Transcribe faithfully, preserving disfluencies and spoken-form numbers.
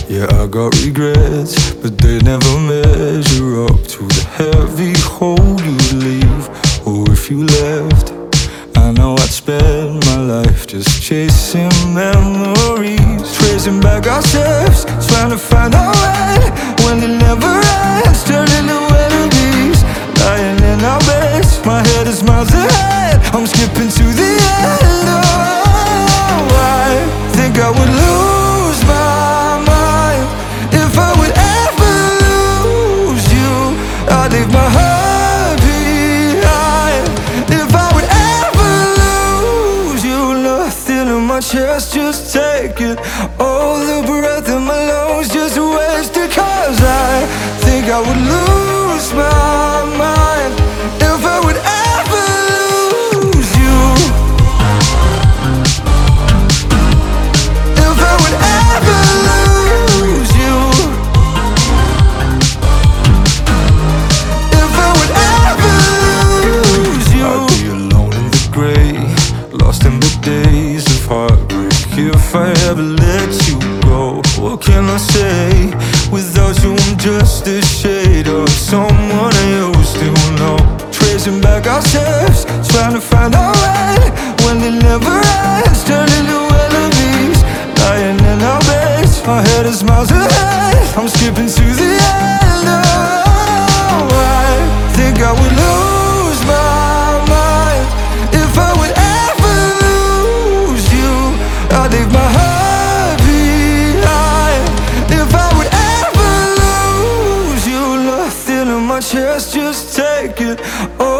Yeah, I got regrets, but they never measure up to the heavy hold you'd leave. Or if you left, I know I'd spend my life just chasing memories, tracing back our steps, trying to find our way when it never ends, turning to enemies, lying in our beds. My head is miles ahead, I'm skipping to the end. Oh, I think I would lose my mind if I would ever lose you. I'd leave my heart behind if I would ever lose you. Nothing in my chest, just take it. All the breath in my lungs, just wasted. Cause I think I would lose my mind if I would ever lose you. If I would ever lose you. If I would ever lose you. I'd be alone in the grey, lost in the days of heartbreak. If I ever let you go, what can I say? Without you I'm just a shade of someone I used to know. Tracing back our steps, trying to find our way when it never ends, turning to enemies, lying in our beds. My head is miles ahead, I'm skipping to the end. Oh, I think I would lose my mind if I would ever lose you. I'd leave my heart behind if I would ever lose you. Nothing in my chest, just take it. Oh,